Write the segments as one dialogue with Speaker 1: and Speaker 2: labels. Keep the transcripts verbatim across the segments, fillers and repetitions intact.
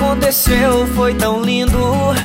Speaker 1: aconteceu foi tão lindo.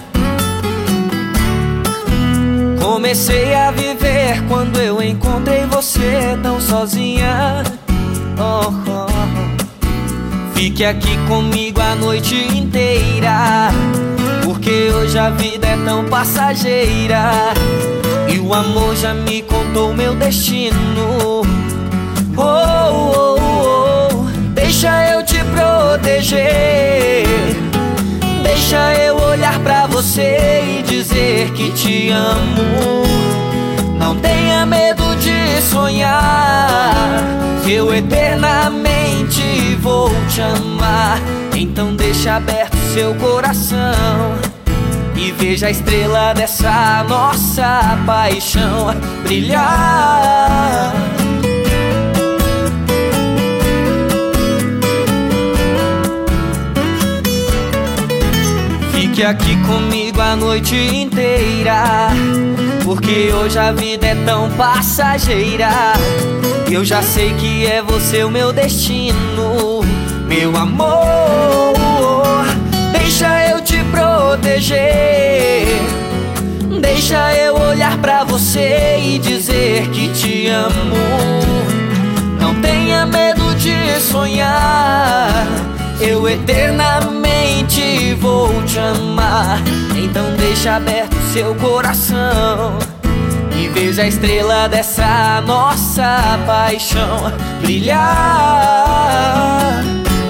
Speaker 1: Comecei a viver quando eu encontrei você tão sozinha. Oh, oh. Fique aqui comigo a noite inteira, porque hoje a vida é tão passageira e o amor já me contou meu destino. Oh, oh, oh, deixa eu te proteger, deixa eu olhar pra você e dizer que te amo. Não tenha medo de sonhar, eu eternamente vou te amar. Então deixa aberto seu coração e veja a estrela dessa nossa paixão brilhar. Fique aqui comigo a noite inteira, porque hoje a vida é tão passageira. Eu já sei que é você o meu destino, meu amor. Deixa eu te proteger, deixa eu olhar pra você e dizer que te amo. Não tenha medo de sonhar, eu eternamente vou te amar. Então deixa aberto seu coração e veja a estrela dessa nossa paixão brilhar.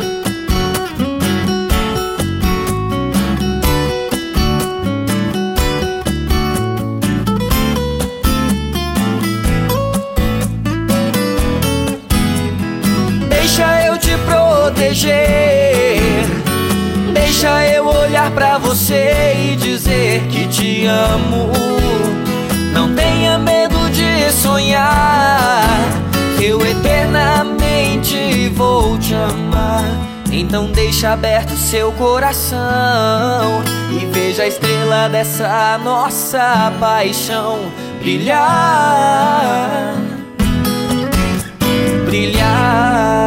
Speaker 1: Deixa eu te proteger, deixa eu olhar pra você e dizer que te amo. Não tenha medo de sonhar, eu eternamente vou te amar. Então deixa aberto seu coração e veja a estrela dessa nossa paixão brilhar, brilhar.